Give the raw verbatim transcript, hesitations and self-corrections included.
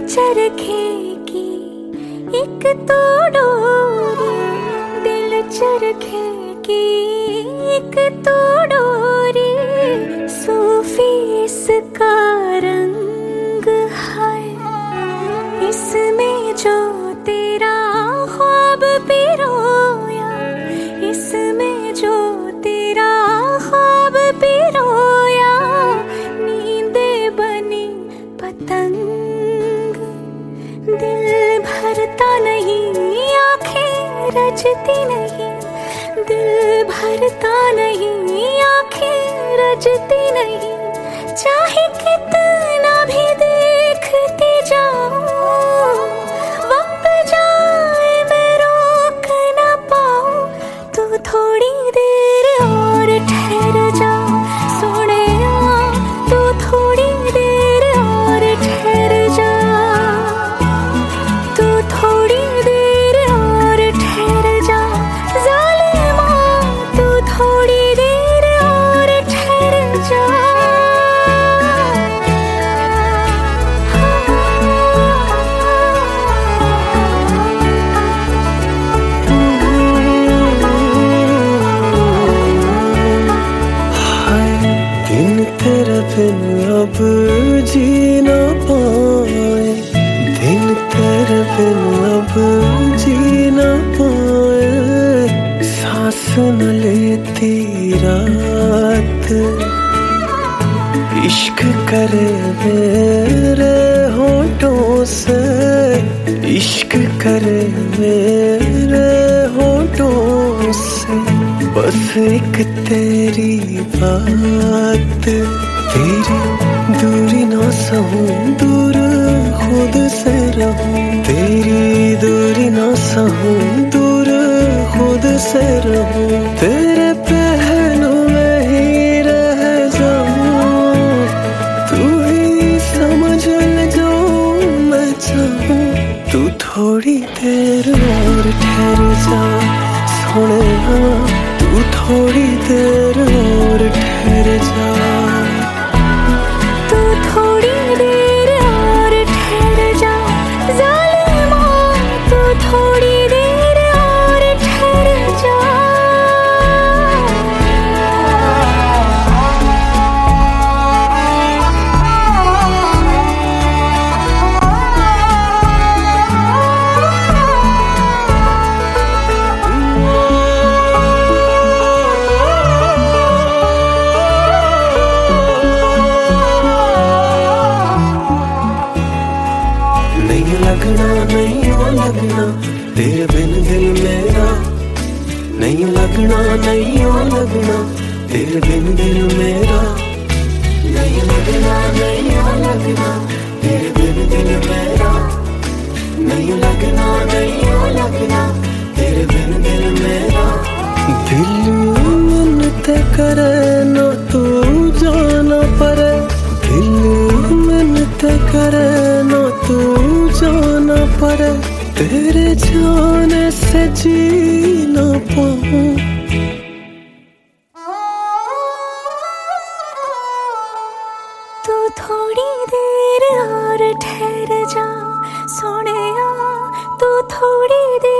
चरखे की एक तो डोरी, दिल चरखे की एक तो डोरी, सूफी इसका रंग है, इसमें जो तेरा ख्वाब पिरोया, इसमें जो तेरा ख्वाब पिरोया, नींदे बनी पतंग, दिल भरता नहीं आंखें रजती नहीं, दिल भरता नहीं आंखें रजती नहीं, चाहे कितना भी देखती जाऊं, वक्त जाए मैं रोक ना पाऊं, तू थोड़ी देर और ठहर जा सोनिया, तू थोड़ी देर और ठहर जा, तू थोड़ी देर और ठहर जा ज़ालिमा, तू थोड़ी देर और ठहर जा। दिन तेरे बिन अब जी ना पाए, दिन तेरे बिन अब जी ना पाए, सांस न लेती रात, इश्क करे मेरे होठों से, इश्क करे मेरे होठों से, बस एक तेरी बात, तेरी दूरी ना सहूं, दूर खुद से रहूं, तेरी दूरी ना सहूं, दूर खुद से रहूं, तेरे पहलू में ही रह जाऊं, तू ही समझ ले जो मैं चाहूं, तू थोड़ी देर और ठहर जा सोनिया, तू थोड़ी देर और ठहर जा, तू थोड़ी देर और ठहर जा ज़ालिमा, तू थोड़ी देर और ठहर जा। नहीं लगना नहीं ओ लगना तेरे बिन दिल मेरा, नहीं लगना नहीं ओ लगना तेरे बिन दिल मेरा, नहीं लगना नहीं ओ लगना तेरे बिन दिल मेरा, नहीं लगना नहीं ओ लगना तेरे बिन दिल मेरा, दिल मिन्नते करे ना तू जाना पड़े, दिल मिन्नते करे ना तू जाना पड़े, तेरे जाने से जी ना पाऊं, तू थोड़ी देर और ठहर जा सोनिया, तू थोड़ी देर